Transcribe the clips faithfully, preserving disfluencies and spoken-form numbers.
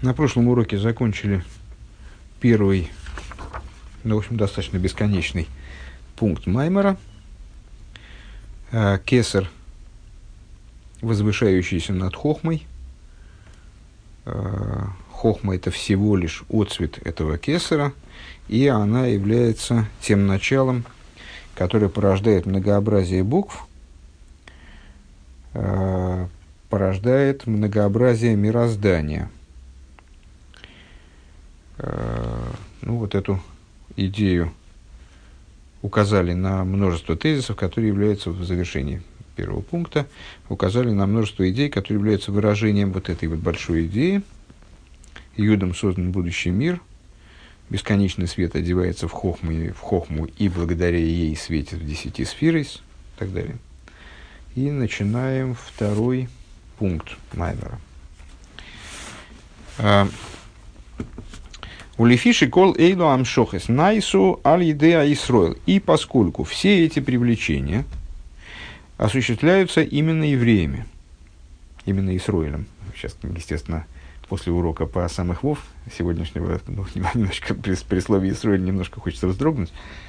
На прошлом уроке закончили первый, ну, в общем, достаточно бесконечный пункт Маймера. Кесар, возвышающийся над Хохмой. Хохма – это всего лишь отцвет этого кесара, и она является тем началом, которое порождает многообразие букв, порождает многообразие мироздания. Ну, вот эту идею указали на множество тезисов, которые являются в завершении первого пункта, указали на множество идей, которые являются выражением вот этой вот большой идеи. Юдом создан будущий мир, бесконечный свет одевается в хохму, в хохму и благодаря ей светит в десяти сфирис, и так далее. И начинаем второй пункт Маймера. Улифиши кол эйлу амшохес найсу аль идея Исроил. И поскольку все эти привлечения осуществляются именно евреями, именно Исроилем. Сейчас, естественно, после урока по самых вов сегодняшнего, ну, немножко при, при слове Исроиль немножко хочется вздрогнуть.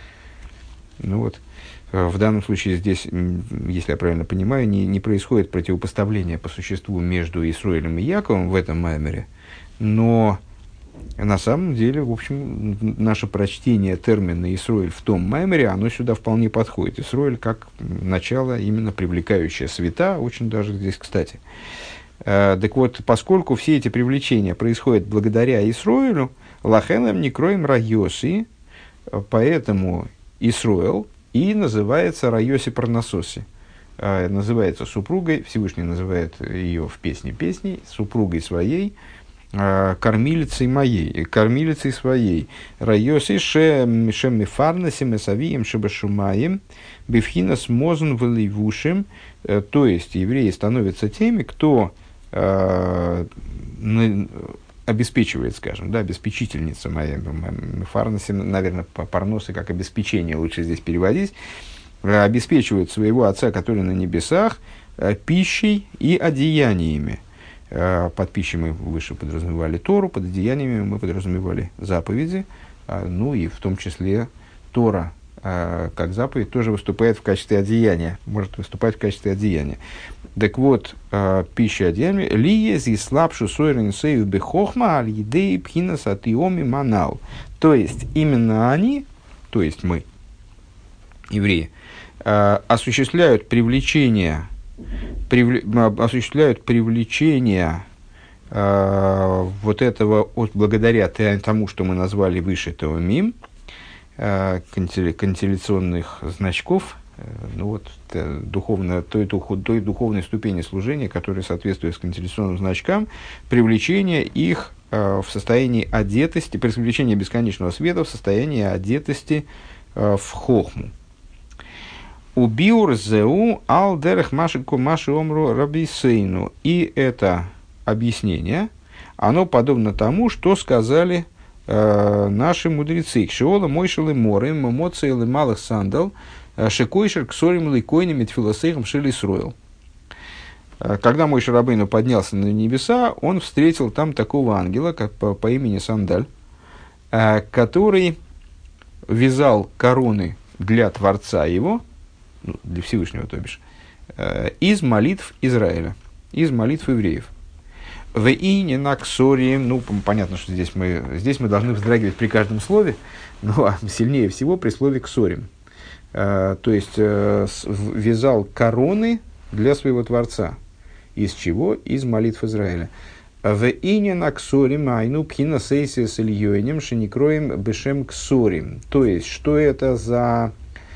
Ну вот, в данном случае здесь, если я правильно понимаю, не, не происходит противопоставление по существу между Исроилем и Яковом в этом маймере, но на самом деле, в общем, наше прочтение термина Исроиль в том маймере, оно сюда вполне подходит. Исроиль как начало, именно привлекающее света, очень даже здесь кстати. Э, так вот, поскольку все эти привлечения происходят благодаря Исроилю, лахенам не кроем райоси, поэтому Исроил и называется райоси парнасоси. Э, называется супругой, Всевышний называет ее в песне песней, супругой своей, кормилицей моей, кормилицей своей. Райоси шем мифарнасим эсавием шебашумаем бифхинас мозн валивушим. То есть евреи становятся теми, кто э, обеспечивает, скажем, да, обеспечительница моя, мифарнасим, наверное, парносы как обеспечение лучше здесь переводить, обеспечивают своего отца, который на небесах, пищей и одеяниями. Под пищей мы выше подразумевали Тору, под одеяниями мы подразумевали заповеди, ну и в том числе Тора, как заповедь, тоже выступает в качестве одеяния, может выступать в качестве одеяния. Так вот, пища одеяния, лиез и слабшу сойренсею бехохма аль едей пхинас атиоми манал. То есть, именно они, то есть мы, евреи, осуществляют привлечение Привле, осуществляют привлечение э, вот этого, от, благодаря тому, что мы назвали выше Теомим, э, контелляционных значков, э, ну вот, э, духовно, той, той, той духовной ступени служения, которая соответствует контелляционным значкам, привлечение их э, в состоянии одетости, привлечение бесконечного света в состоянии одетости э, в хохму. Убиур зеу ал дерех машику маши омру рабисейну. И это объяснение, оно подобно тому, что сказали э, наши мудрецы. Кшиола мойшелы морем, моцейлы малых сандал, шикойшер ксорим лейкойнем и тфилосейхом шили сроил. Когда Мойше Рабейну поднялся на небеса, он встретил там такого ангела, как по, по имени Сандаль, э, который вязал короны для Творца его, для Всевышнего, то бишь, из молитв Израиля, из молитв евреев. В ине на ксоре, ну, понятно, что здесь мы, здесь мы должны вздрагивать при каждом слове, но сильнее всего при слове ксорим. То есть, вязал короны для своего Творца. Из чего? Из молитв Израиля. В ине на ксорим, айну пхина сейсия с ильёйнем, шеникроем бешем ксорим. То есть, что это за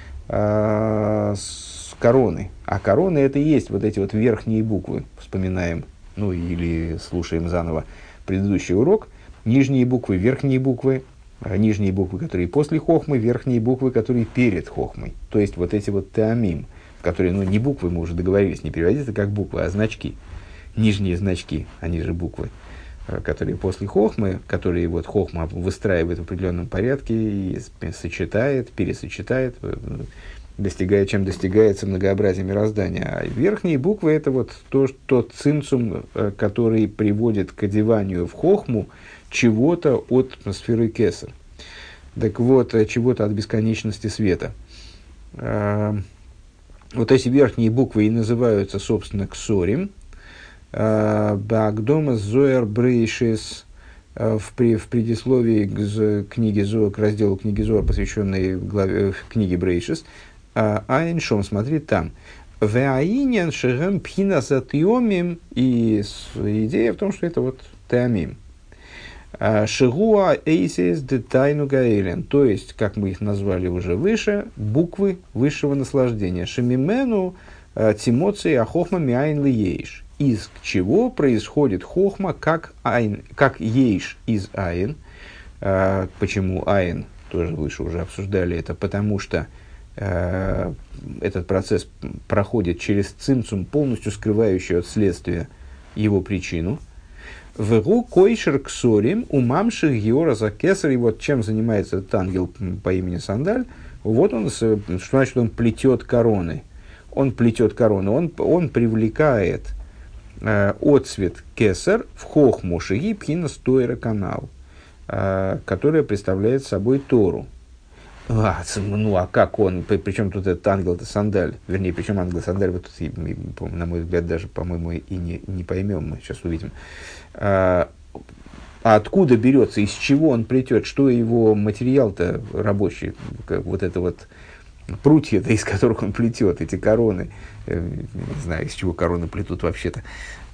с короны. А короны это и есть вот эти вот верхние буквы. Вспоминаем, ну или слушаем заново предыдущий урок. Нижние буквы, верхние буквы, нижние буквы, которые после хохмы, верхние буквы, которые перед хохмой. То есть вот эти вот теамим, которые, ну не буквы, мы уже договорились, не переводиться как буквы, а значки. Нижние значки, они же буквы, которые после хохмы, которые вот хохма выстраивает в определенном порядке и сочетает, пересочетает, достигая, чем достигается многообразие мироздания. А верхние буквы – это вот то, тот цимцум, который приводит к одеванию в хохму чего-то от сферы кесар. Так вот, чего-то от бесконечности света. Вот эти верхние буквы и называются, собственно, ксорим. Багдома зоэр брейшис в, при, в предисловии к книге Зоар, к разделу книги Зоар, посвященной главе, книге Брейшис, Айн Шом, смотри там. Веаинен шегем пхина затиомим, и идея в том, что это вот теомим. Шигуа эйсис детайну гаэлен, то есть, как мы их назвали уже выше, буквы высшего наслаждения. Шемимену тимоци ахохма миайн ли ейш. Из чего происходит хохма как, айн, как ейш из айн. А, почему айн, тоже выше уже обсуждали это, потому что а, этот процесс проходит через цимцум, полностью скрывающий от следствия его причину. Вегу койшер ксорим умамших геора за кесар. И вот чем занимается этот ангел по имени Сандаль, вот он, что значит, он плетет короны. Он плетет короны, он, он привлекает отцвет кесар в хохму шиги пхина стойра канал, которая представляет собой Тору. А, ну а как он, причем тут этот ангел-то Сандаль, вернее, причем ангел Сандаль, вот тут, на мой взгляд, даже, по-моему, и не, не поймем, мы сейчас увидим. А, а откуда берется, из чего он плетет, что его материал-то рабочий, как вот это вот прутья, из которых он плетет, эти короны, не знаю, из чего короны плетут вообще-то,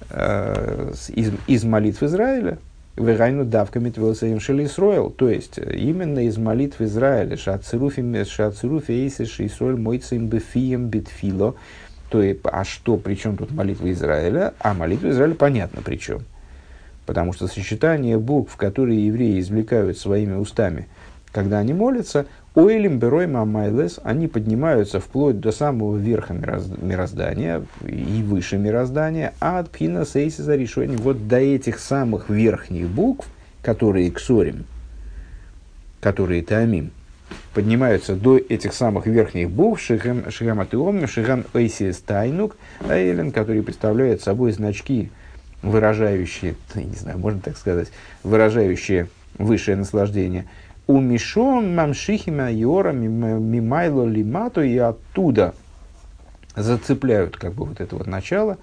из, из молитв Израиля, вегайну давками твелсаим шелисроил, то есть именно из молитв Израиля, шацеруфи эйси шисроль мойцем бефием битфило, то есть, а что, при чем тут молитва Израиля? А молитва Израиля понятно при чем. Потому что сочетание букв, которые евреи извлекают своими устами, когда они молятся, Ойлим берой мамайлес, они поднимаются вплоть до самого верха мироздания и выше мироздания, а от пхина сейси за решение вот до этих самых верхних букв, которые ксорим, которые таамим, поднимаются до этих самых верхних букв, шигам шигам атеом, шигам эйсис тайнук, эйлен, которые представляют собой значки, выражающие, не знаю, можно так сказать, выражающие высшее наслаждение. У Мишон мамшихима йора мимайло лимато, и оттуда зацепляют как бы вот это вот начало,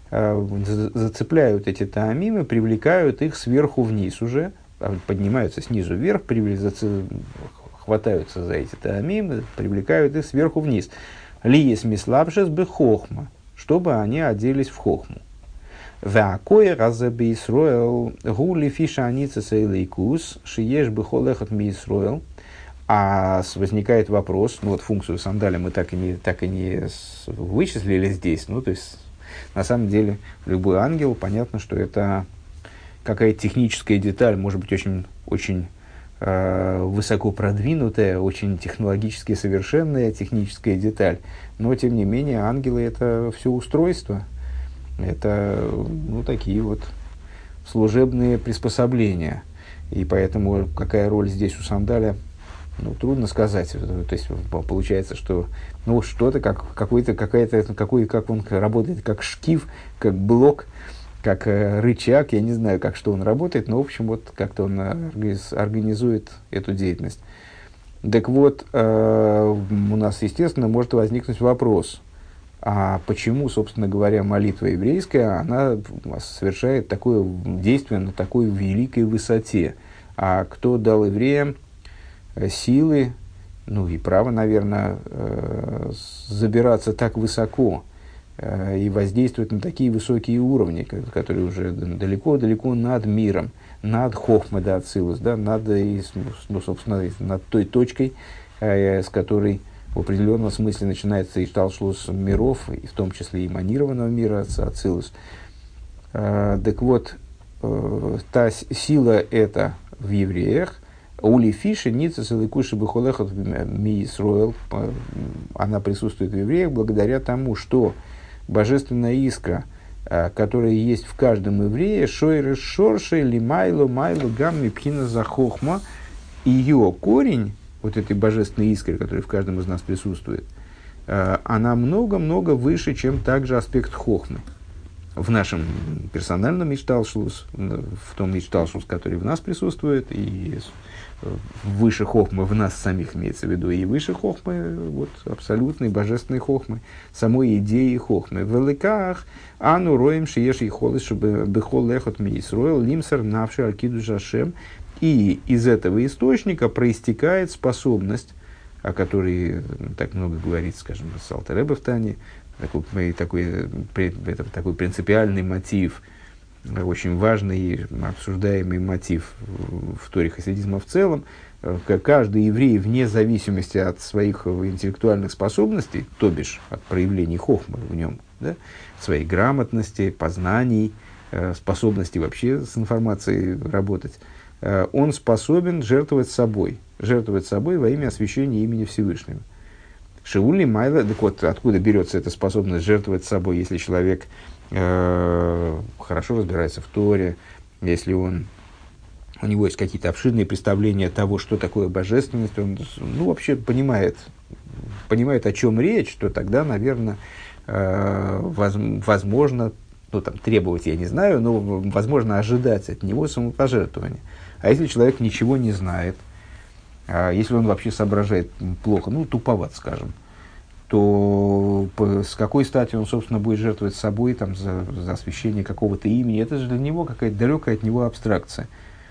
э, зацепляют эти таамимы, привлекают их сверху вниз уже, поднимаются снизу вверх, зацеп... хватаются за эти таамимы, привлекают их сверху вниз. Лиес мислабшес бы хохма, чтобы они оделись в хохму. Вакое разобе Исроэл гули фиша аница сейлейкус шиеш бы холехат ми Исроэл. А возникает вопрос, ну вот функцию сандаля мы так и не, так и не вычислили здесь, ну то есть на самом деле любой ангел, понятно, что это какая-то техническая деталь, может быть очень, очень э, высоко продвинутая, очень технологически совершенная техническая деталь, но тем не менее ангелы это все устройство. Это, ну, такие вот служебные приспособления. И поэтому какая роль здесь у сандаля, ну, трудно сказать. То есть получается, что ну, что-то, как, какой-то, какая-то, какой, как он работает, как шкив, как блок, как э, рычаг. Я не знаю, как что он работает, но, в общем, вот как-то он организует эту деятельность. Так вот, э, у нас, естественно, может возникнуть вопрос. А почему, собственно говоря, молитва еврейская, она совершает такое действие на такой великой высоте? А кто дал евреям силы, ну и право, наверное, забираться так высоко и воздействовать на такие высокие уровни, которые уже далеко-далеко над миром, над хохма да ацилус, да, над, ну, собственно, над той точкой, с которой в определенном смысле начинается ишталшлус миров, и в том числе и манированного мира, ацилус. А, так вот, э, та сила эта в евреях, ули фиши, ница селикуши бихолехот ми Исроэл, она присутствует в евреях благодаря тому, что божественная искра, которая есть в каждом еврее, шойры шорши лимайло майло гамми пхина захохма, ее корень, вот этой божественной искры, которая в каждом из нас присутствует, э, она много-много выше, чем также аспект хохмы. В нашем персональном мишталшус, в том мишталшус, который в нас присутствует, и выше хохмы в нас самих имеется в виду, и выше хохмы, вот, абсолютной божественной хохмы, самой идеи хохмы. В великах ану роем шиеш и холыш, чтобы бехол лехот миисроил лимсер навши алькиду жашем. И из этого источника проистекает способность, о которой так много говорит, скажем, с Алтер Ребе в Тане, такой, такой, это, такой принципиальный мотив, очень важный и обсуждаемый мотив в Торе хасидизма в целом. Каждый еврей, вне зависимости от своих интеллектуальных способностей, то бишь от проявлений хохмы в нем, да, своей грамотности, познаний, способности вообще с информацией работать, он способен жертвовать собой, жертвовать собой во имя освящения имени Всевышнего. Шиули Майла, так вот, откуда берется эта способность жертвовать собой, если человек э, хорошо разбирается в Торе, если он, у него есть какие-то обширные представления того, что такое божественность, он ну, вообще понимает, понимает, о чем речь, то тогда, наверное, э, воз, возможно, ну, там, требовать я не знаю, но возможно ожидать от него самопожертвования. А если человек ничего не знает, а если он вообще соображает плохо, ну, туповат, скажем, то по, с какой стати он, собственно, будет жертвовать собой там, за, за освящение какого-то имени? Это же для него какая-то далекая от него абстракция.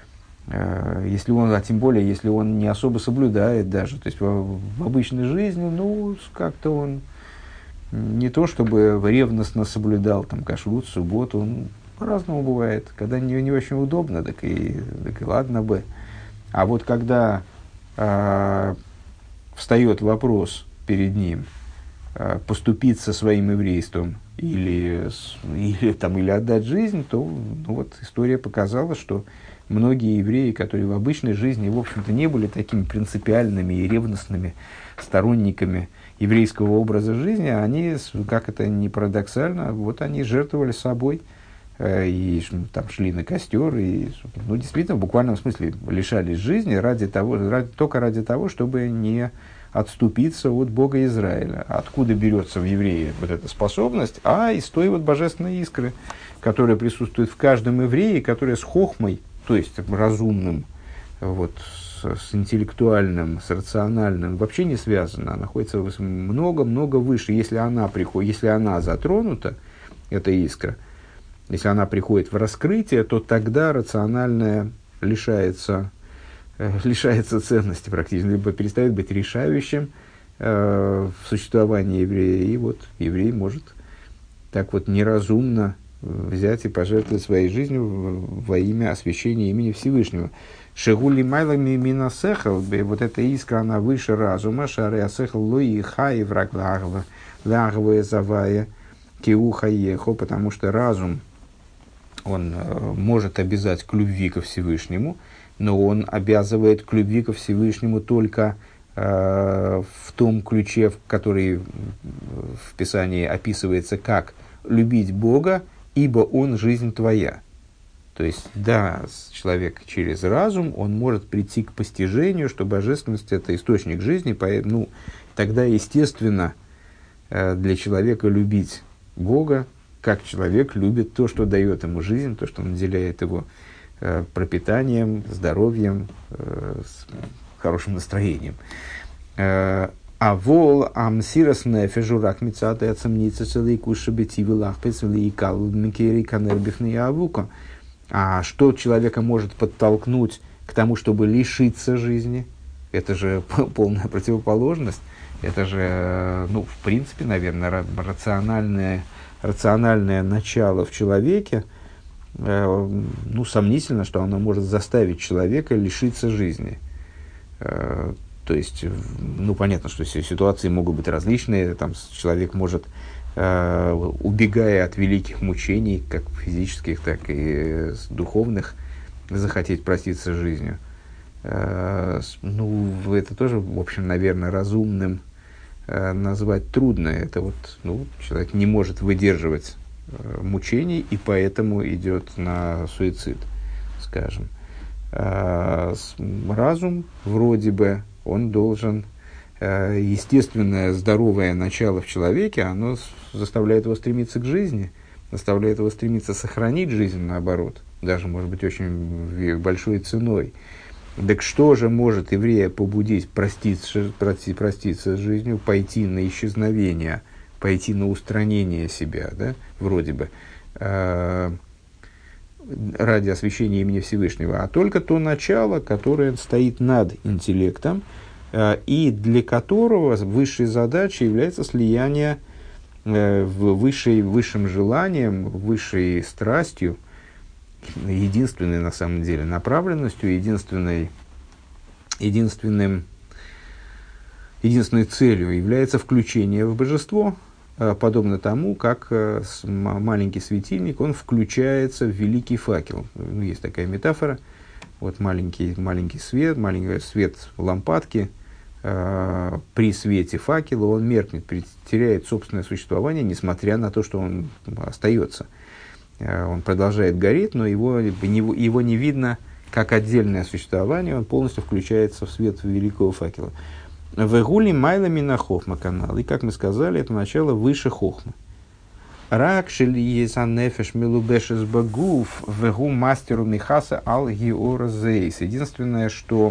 А, если он, а тем более, если он не особо соблюдает даже, то есть в, в обычной жизни, ну, как-то он не то чтобы ревностно соблюдал там, кашрут, субботу, он по-разному бывает. Когда не, не очень удобно, так и, так и ладно бы. А вот когда а, встает вопрос перед ним а, поступить со своим еврейством или, или, там, или отдать жизнь, то ну, вот, история показала, что многие евреи, которые в обычной жизни, в общем-то, не были такими принципиальными и ревностными сторонниками еврейского образа жизни, они, как это ни парадоксально, вот они жертвовали собой, и там шли на костер, и, ну, действительно, в буквальном смысле лишались жизни ради того, ради, только ради того, чтобы не отступиться от Бога Израиля. Откуда берется в еврее вот эта способность? А из той вот божественной искры, которая присутствует в каждом еврее, которая с хохмой, то есть разумным, вот, с, с интеллектуальным, с рациональным, вообще не связана. Она находится много-много выше. Если она приходит, если она затронута, эта искра, если она приходит в раскрытие, то тогда рациональное лишается, э, лишается ценности практически, либо перестает быть решающим э, в существовании еврея. И вот еврей может так вот неразумно взять и пожертвовать своей жизнью во имя освящения имени Всевышнего. Шегули майлами минасехал, вот эта искра, она выше разума, шары асехал лои хай враг лагва, лагвая завая киуха ехо, потому что разум, он э, может обязать к любви ко Всевышнему, но он обязывает к любви ко Всевышнему только э, в том ключе, в который в Писании описывается как любить Бога, ибо Он жизнь твоя. То есть, да, человек через разум, он может прийти к постижению, что божественность – это источник жизни, ну, тогда, естественно, э, для человека любить Бога, как человек любит то, что дает ему жизнь, то, что наделяет его э, пропитанием, здоровьем, э, с хорошим настроением. А вол амсирас нефежу рак мицаты ацамница целый кушабити вилахпец виликал микери канербифный авука. А что человека может подтолкнуть к тому, чтобы лишиться жизни? Это же полная противоположность. Это же, ну, в принципе, наверное, рациональное рациональное начало в человеке, э, ну, сомнительно, что оно может заставить человека лишиться жизни. Э, то есть, ну, понятно, что ситуации могут быть различные. Там человек может, э, убегая от великих мучений, как физических, так и духовных, захотеть проститься с жизнью. Э, ну, это тоже, в общем, наверное, разумным назвать трудно. Это вот, ну, человек не может выдерживать э, мучений, и поэтому идет на суицид, скажем. А, с, разум, вроде бы, он должен естественное здоровое начало в человеке, оно заставляет его стремиться к жизни, заставляет его стремиться сохранить жизнь, наоборот, даже, может быть, очень большой ценой. Так что же может еврея побудить проститься, прости, проститься с жизнью, пойти на исчезновение, пойти на устранение себя, да, вроде бы, э, ради освящения имени Всевышнего, а только то начало, которое стоит над интеллектом, э, и для которого высшей задачей является слияние э, в высшей, высшим желанием, высшей страстью, единственной на самом деле направленностью, единственной, единственным, единственной целью является включение в божество, подобно тому, как маленький светильник, он включается в великий факел. Ну, есть такая метафора, вот маленький, маленький свет, маленький свет лампадки, э, при свете факела он меркнет, теряет собственное существование, несмотря на то, что он остается. Он продолжает гореть, но его, его не видно как отдельное существование, он полностью включается в свет великого факела. Вегули майла мина хохма канал. И, как мы сказали, это начало выше хохмы. Рак шели езанефеш милубешес багуф вегу мастеру михаса ал георзейс. Единственное, что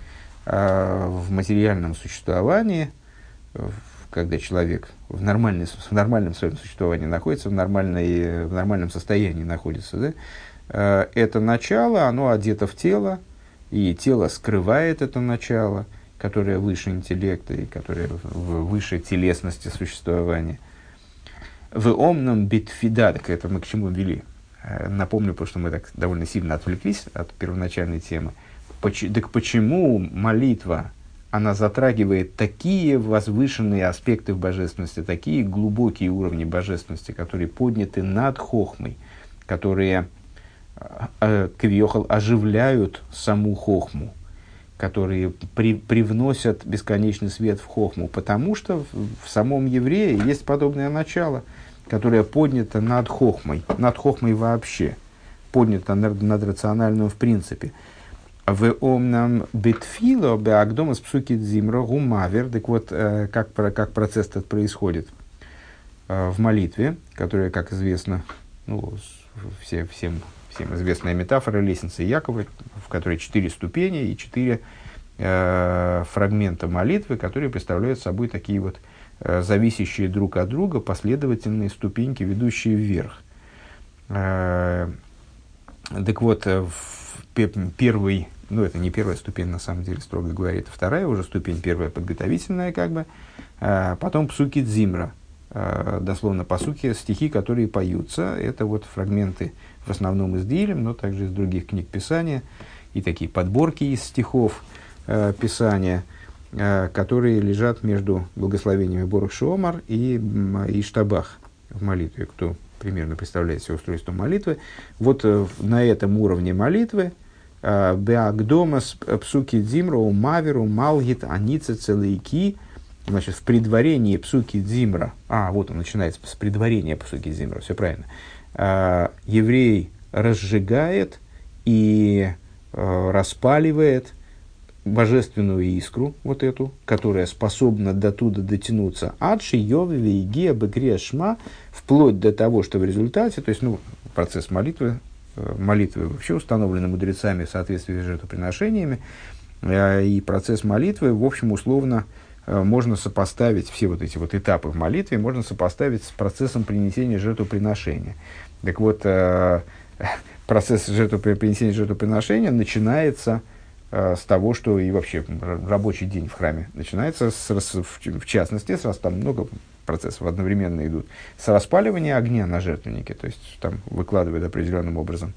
э, в материальном существовании, когда человек в, нормальной, в нормальном своем существовании находится, в, нормальной, в нормальном состоянии находится, да, э, это начало, оно одето в тело, и тело скрывает это начало, которое выше интеллекта и которое выше телесности существования. В омном битфида, так это мы к чему вели? Напомню, потому что мы так довольно сильно отвлеклись от первоначальной темы. Поч- так почему молитва, она затрагивает такие возвышенные аспекты в божественности, такие глубокие уровни божественности, которые подняты над хохмой, которые э, кавиохал оживляют саму хохму, которые при, привносят бесконечный свет в хохму, потому что в, в самом еврее есть подобное начало, которое поднято над хохмой, над хохмой вообще, поднято над, над рациональным в принципе. В омнам битфило беагдомас псуки дзимро гумавер. Так вот, э, как, как процесс этот происходит э, в молитве, которая, как известно, ну, все, всем, всем известная метафора лестницы Якова, в которой четыре ступени и четыре э, фрагмента молитвы, которые представляют собой такие вот э, зависящие друг от друга последовательные ступеньки, ведущие вверх. Э, так вот, в первый, ну это не первая ступень, на самом деле, строго говоря, это вторая уже ступень, первая подготовительная, как бы, э, потом псуки дзимра, э, дословно пасуки, стихи, которые поются, это вот фрагменты в основном из Дилем, но также из других книг Писания, и такие подборки из стихов э, Писания, э, которые лежат между благословениями Борух Шеомар и Иштабах в молитве, кто примерно представляет себе устройство молитвы. Вот э, на этом уровне молитвы Беагдомас псуки дзимра маверу малгит аница целейки. Значит, в предварении псуки дзимра, а вот он начинается с предварения псуки дзимра, все правильно. Uh, еврей разжигает и uh, распаливает божественную искру, вот эту, которая способна до туда дотянуться, адши йовы вейгия бекрия шма, вплоть до того, что в результате, то есть, ну, процесс молитвы, молитвы вообще установлены мудрецами в соответствии с жертвоприношениями, uh, и процесс молитвы, в общем, условно, uh, можно сопоставить, все вот эти вот этапы в молитве, можно сопоставить с процессом принесения жертвоприношения. Так вот, э, процесс жертвопринесения жертвоприношения начинается э, с того, что и вообще рабочий день в храме начинается, с, с, в, в частности, с, там много процессов одновременно идут, с распаливания огня на жертвеннике, то есть там выкладывают определенным образом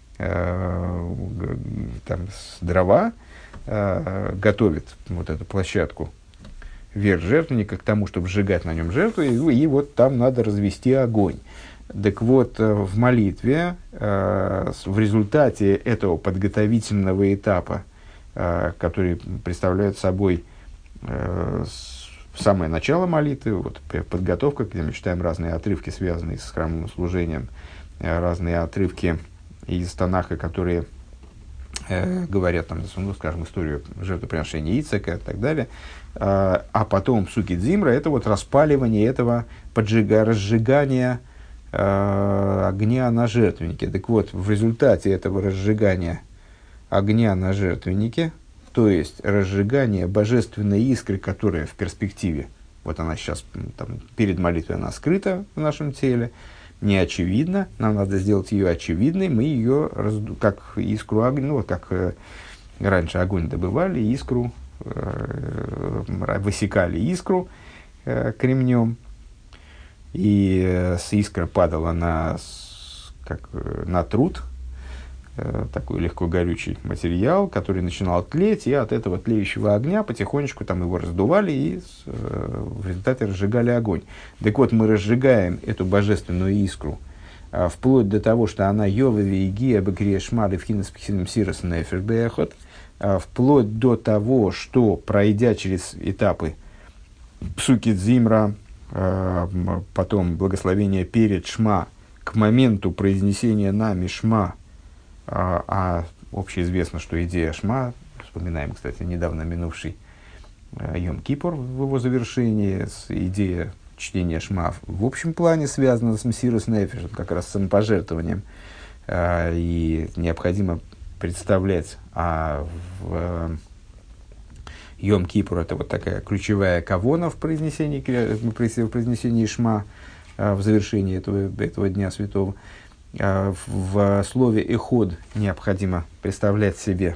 э, там, с дрова, э, готовит вот эту площадку вверх жертвенника к тому, чтобы сжигать на нем жертву, и, и вот там надо развести огонь. Так вот, в молитве, в результате этого подготовительного этапа, который представляет собой самое начало молитвы, вот, подготовка, где мы читаем разные отрывки, связанные с храмовым служением, разные отрывки из Танаха, которые э, говорят, там, ну, скажем, историю жертвоприношения Ицека и так далее. Э, а потом псуки дзимра – это вот распаливание этого, поджига, разжигания э, огня на жертвеннике. Так вот, в результате этого разжигания огня на жертвеннике, то есть разжигание божественной искры, которая в перспективе, вот она сейчас там, перед молитвой, она скрыта в нашем теле, не очевидна, нам надо сделать ее очевидной, мы ее, разду, как искру огня, ну, вот как э, раньше огонь добывали, искру, э, высекали искру э, кремнем, и э, с искра падала на, как, э, на труд, такой легко горючий материал, который начинал тлеть, и от этого тлеющего огня потихонечку там его раздували и э, в результате разжигали огонь. Так вот, мы разжигаем эту божественную искру э, вплоть до того, что она йовеви и гия бекрия шмали в хинеспехидем сирос нефер бехот, вплоть до того, что, пройдя через этапы псуки дзимра, э, потом благословение перед шма, к моменту произнесения нами шма, А, а общеизвестно, что идея шма, вспоминаем, кстати, недавно минувший э, Йом-Кипур в его завершении, с, идея чтения шма в общем плане связана с мсирус нефеш, как раз с самопожертвованием. Э, и необходимо представлять, а в э, Йом-Кипур это вот такая ключевая кавона в произнесении, в произнесении шма э, в завершении этого, этого Дня Святого. В слове «эход» необходимо представлять себе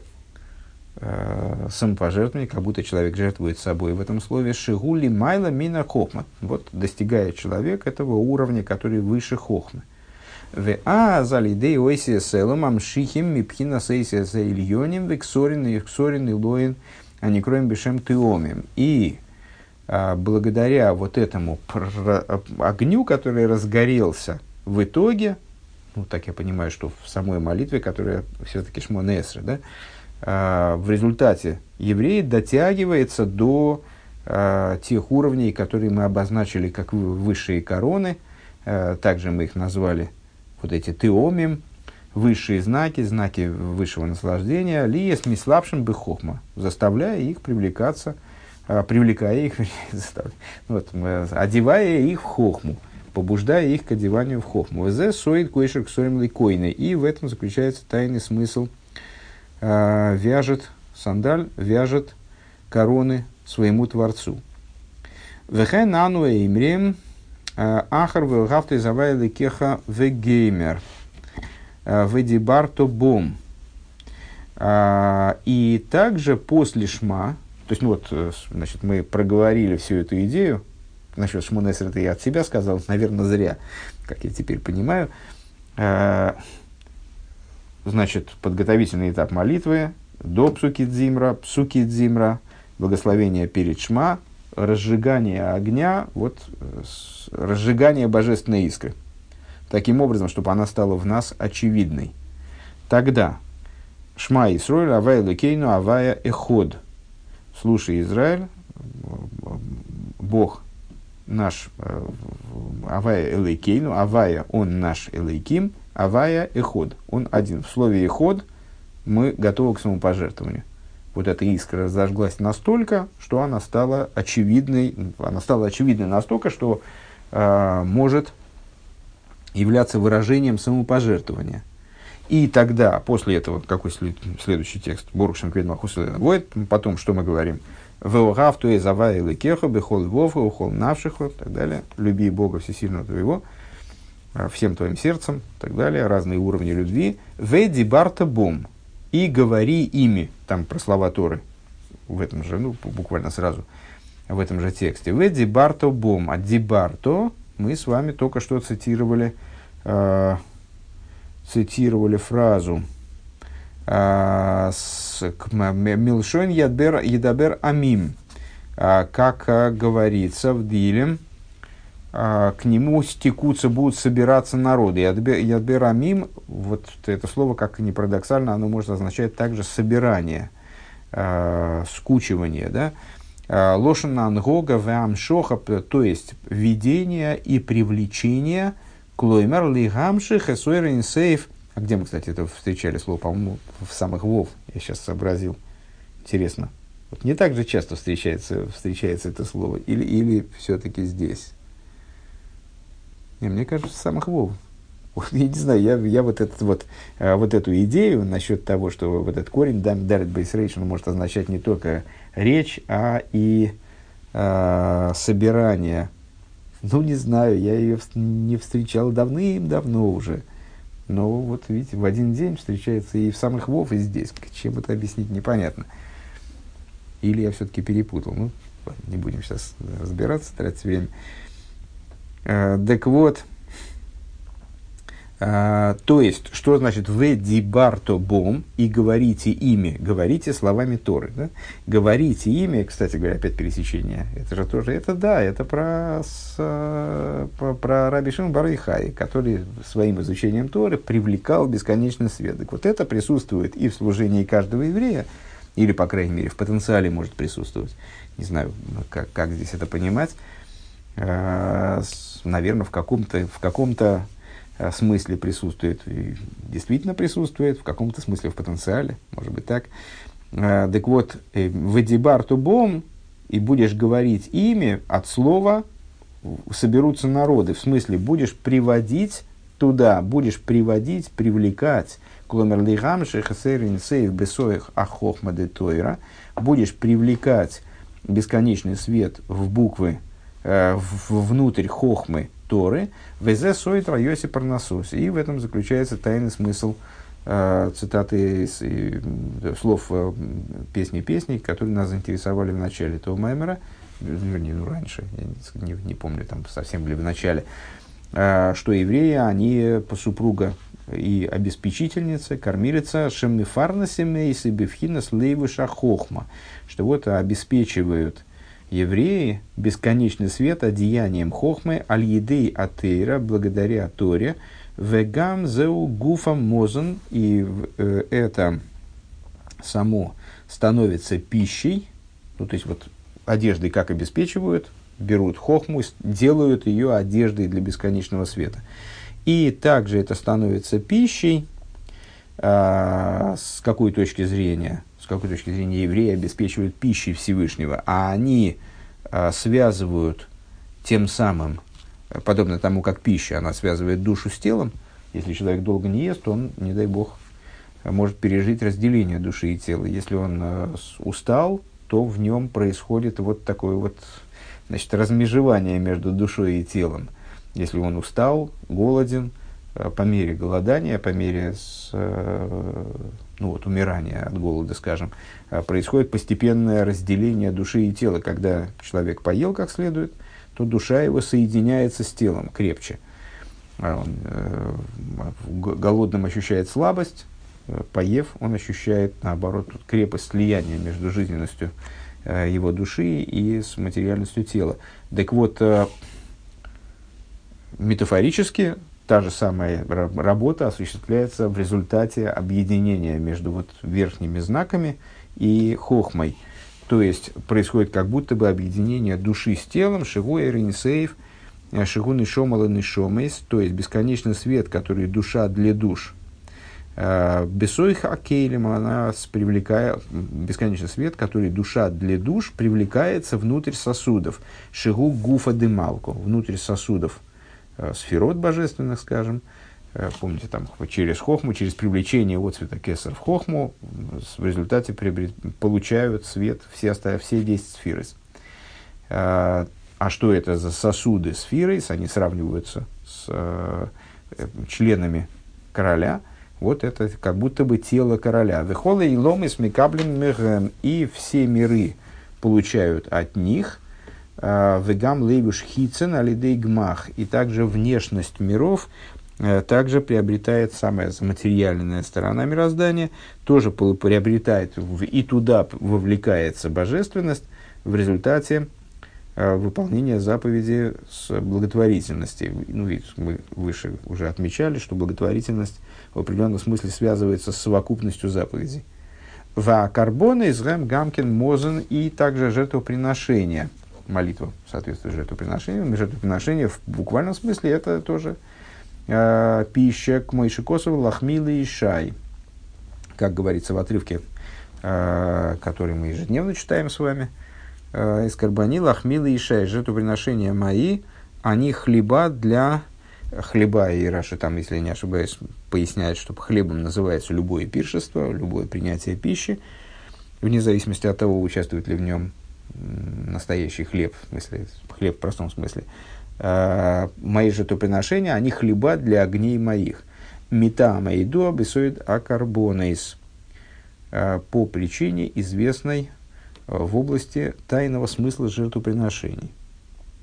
э, самопожертвование, как будто человек жертвует собой. В этом слове «шигули майла мина хохма». Вот достигает человек этого уровня, который выше хохмы. «Веа залидей ойсия селом амшихим мипхина сейсия заильоним вексорин и ксорин и лоин аникроем бешем теомим». И э, благодаря вот этому пр- огню, который разгорелся в итоге, ну, так я понимаю, что в самой молитве, которая все-таки Шмон Эсре, да, э, в результате еврей дотягивается до э, тех уровней, которые мы обозначили как высшие короны, э, также мы их назвали вот эти теомим, высшие знаки, знаки высшего наслаждения, лиес мислапшим бехохма, заставляя их привлекаться, э, привлекая их, вот, одевая их в хохму, побуждая их к одеванию в хохму. «Вэзэ соид койшер ксорим лейкойны». И в этом заключается тайный смысл. Э, вяжет сандаль, вяжет короны своему Творцу. «Вэхэ нану эймрем ахар вэлгавты завай лекеха вэгеймер вэдибарто бом». И также после шма, то есть, ну вот, значит, мы проговорили всю эту идею. Насчет Шмон Эсре это я от себя сказал, наверное, зря, как я теперь понимаю. Значит, подготовительный этап молитвы, до псуки дзимра, псуки дзимра, благословение перед шма, разжигание огня, вот, разжигание божественной искры. Таким образом, чтобы она стала в нас очевидной. Тогда шма Исроэль, авая лекейну, авая эход. Слушай, Израиль, Бог наш, авая элейкейну, авая он наш элейким, авая эход, он один. В слове эход мы готовы к самопожертвованию. Вот эта искра зажглась настолько, что она стала очевидной, она стала очевидной настолько, что э, может являться выражением самопожертвования. И тогда, после этого, какой след, следующий текст? Борушем кведмахус воет, потом что мы говорим? «Вэогав туэ завай лекеха, бехол вовха, ухол навшиха», и так далее. «Люби Бога всесильного твоего, всем твоим сердцем», и так далее. Разные уровни любви. «Веди барта бом», и говори ими, там про слова Торы, в этом же, ну, буквально сразу, в этом же тексте. «Веди барто бом», а «дибарто» мы с вами только что цитировали, э, цитировали фразу «Милшойн ядабер амим», как говорится в Дилем, к нему стекутся, будут собираться народы. Ядбер амим, вот это слово, как ни парадоксально, оно может означать также собирание, скучивание, да? Лошен ангога вамшоха, то есть видение и привлечение, клоймер лигамши хесуэрин сейф А где мы, кстати, это встречали слово, по-моему, в самых Вов, я сейчас сообразил. Интересно. Вот не так же часто встречается, встречается это слово, или, или все-таки здесь? Не, мне кажется, в самых Вов. Вот, я не знаю, я, я вот, этот, вот, вот эту идею насчет того, что вот этот корень дарит бейсрейшн может означать не только речь, а и э, собирание. Ну, не знаю, я ее не встречал давным-давно уже. Но вот, видите, в один день встречается и в самых Вов, и здесь. Чем это объяснить, непонятно. Или я все-таки перепутал. Ну, не будем сейчас разбираться, тратить время. Э, так вот, э, то есть, что значит «ве дибарто бом» и «говорите ими», говорите словами Торы. Да? Говорите ими, кстати говоря, опять пересечение. Это же тоже, это да, это про, с, про, про Раби Шимон бар Йохай, который своим изучением Торы привлекал бесконечный свет. Так вот это присутствует и в служении каждого еврея, или, по крайней мере, в потенциале может присутствовать. Не знаю, как, как здесь это понимать. Э, с, наверное, в каком-то, в каком-то смысле присутствует. И действительно присутствует, в каком-то смысле в потенциале. Может быть так. Э, так вот, «Вадибар тубом» и будешь говорить ими от слова «соберутся народы». В смысле, будешь приводить туда, будешь приводить, привлекать, будешь привлекать бесконечный свет в буквы, э, в, внутрь хохмы Торы, везе соит райоси парнасос. И в этом заключается тайный смысл э, цитаты из, и, слов э, песни песни, которые нас заинтересовали в начале этого маймера, вернее, ну, раньше, я не, не помню, там совсем были в начале, э, что евреи, они по супруга и обеспечительница, кормилица, шеммифарнасеме и сибивхинас лейвыша хохма, что вот обеспечивают евреи бесконечный свет одеянием хохмы аль-едей атеира, благодаря Торе, вегам зеу гуфам мозан, и э, это само становится пищей, ну то есть вот одеждой как обеспечивают, берут хохму, делают ее одеждой для бесконечного света. И также это становится пищей, э, с какой точки зрения, с какой точки зрения евреи обеспечивают пищей Всевышнего, а они э, связывают тем самым, подобно тому, как пища, она связывает душу с телом. Если человек долго не ест, он, не дай бог, может пережить разделение души и тела. Если он э, устал, то в нем происходит вот такое вот, значит, размежевание между душой и телом. Если он устал, голоден, по мере голодания, по мере с, ну, вот, умирания от голода, скажем, происходит постепенное разделение души и тела. Когда человек поел как следует, то душа его соединяется с телом крепче. Он, э, голодным ощущает слабость, поев, он ощущает, наоборот, крепость слияния между жизненностью э, его души и с материальностью тела. Так вот, э, метафорически та же самая работа осуществляется в результате объединения между вот верхними знаками и хохмой. То есть происходит как будто бы объединение души с телом, шигу и ринсейв, шигу нишомала нишомейс, то есть бесконечный свет, который душа для душ. Бесойх акейлем, она привлекает, бесконечный свет, который душа для душ привлекается внутрь сосудов. Шигу гуфа демалку, внутрь сосудов. Сферот божественных, скажем, помните, там, через хохму, через привлечение отцвета кесар в хохму, в результате приобрет, получают свет все, все десять сферы. А, а что это за сосуды сферы? Они сравниваются с э, членами короля. Вот это как будто бы тело короля. Вехола и ломы с микаблем мегем, и все миры получают от них. Вегам лейбуш хицен алидей гмах, и также внешность миров э, также приобретает самая материальная сторона мироздания, тоже приобретает и туда вовлекается божественность в результате э, выполнения заповеди с благотворительности. Ну, видите, мы выше уже отмечали, что благотворительность в определенном смысле связывается с совокупностью заповедей. Ва карбона изрэм гамкин мозен, и также жертвоприношение. Молитва соответствует жертвоприношению. Жертвоприношение в буквальном смысле это тоже э, пища к Мойше Косову лахмилы и шай. Как говорится в отрывке, э, который мы ежедневно читаем с вами. Из карбани лахмилы и шай. Жертвоприношения мои, они хлеба для... Хлеба, и Раши там, если я не ошибаюсь, поясняет, что хлебом называется любое пиршество, любое принятие пищи, вне зависимости от того, участвует ли в нем настоящий хлеб, в смысле, хлеб в простом смысле. А, мои жертвоприношения, они хлеба для огней моих. Мита маиду абисоид акарбонейс. По причине, известной в области тайного смысла жертвоприношений.